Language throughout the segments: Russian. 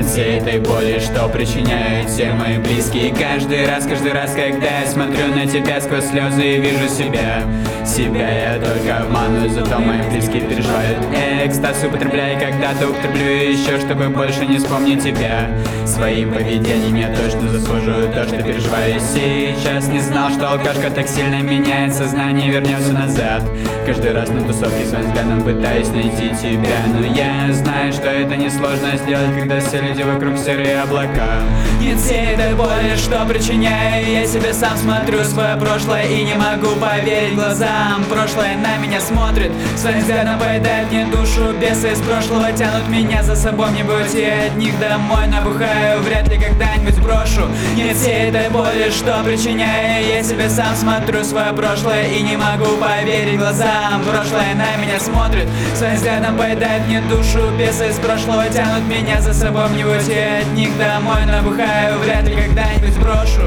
Нет всей этой боли, что причиняют все мои близкие. Каждый раз, когда я смотрю на тебя сквозь слезы и вижу себя я только обманываю, зато мои близкие переживают. Экстаз употребляю, когда-то употреблю еще, чтобы больше не вспомнить тебя. Своим поведением я точно заслуживаю то, что переживаю сейчас. Не знал, что алкашка так сильно меняет сознание, вернется назад. Каждый раз на тусовке своим взглядом пытаюсь найти тебя, но я знаю, что это несложно сделать, когда все люди вокруг серые облака. Нет всей этой боли, что причиняю, я себе сам смотрю свое прошлое и не могу поверить глазам. Прошлое на меня смотрит, своим взглядом поедает мне душу. Бесы из прошлого тянут меня за собой, мне бы уйти от них домой, набухаю, вряд ли когда-нибудь брошу. Нет всей этой боли, что причиняю, я себе сам смотрю свое прошлое и не могу поверить глазам. Прошлое на меня смотрит, своим взглядом поедает мне душу. Бесы из прошлого тянут меня за собой, мне уйти от них домой, набухаю, вряд ли когда-нибудь брошу.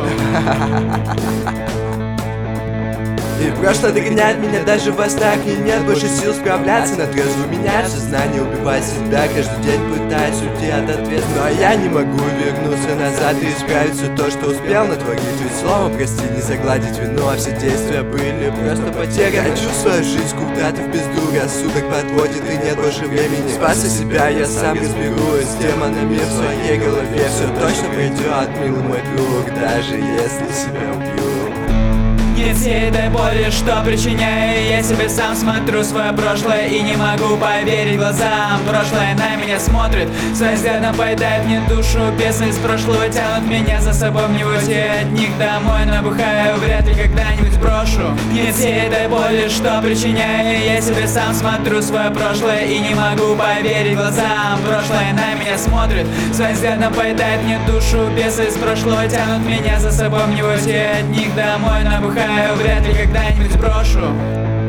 И прошлое догоняет меня даже во снах, и нет больше сил справляться, на трезво менять сознание, убивать себя, каждый день пытаясь уйти от ответа. Но я не могу вернуться назад и исправить все то, что успел натворить. Ведь слово прости не загладить вину, а все действия были просто потеряны. Хочу свою жизнь куда-то в пизду, рассудок подводит и нет больше времени. Спасай себя, я сам разберусь с демонами в своей голове. Все точно придет, милый мой друг, даже если себя убью. Нет всей этой боли, что причиняю, я себе сам смотрю свое прошлое и не могу поверить глазам. Прошлое на меня смотрит, своим взглядом поедает мне душу. Бесы из прошлого тянут меня за собой, мне уйти от них домой, набухаю, вряд ли когда-нибудь брошу. Нет всей этой боли, что причиняю, я себе сам смотрю свое прошлое и не могу поверить глазам. Прошлое на меня смотрит, своим взглядом поедает мне душу. Бесы из прошлого тянут меня за собой, мне уйти от них домой, набухаю, вряд ли когда-нибудь брошу.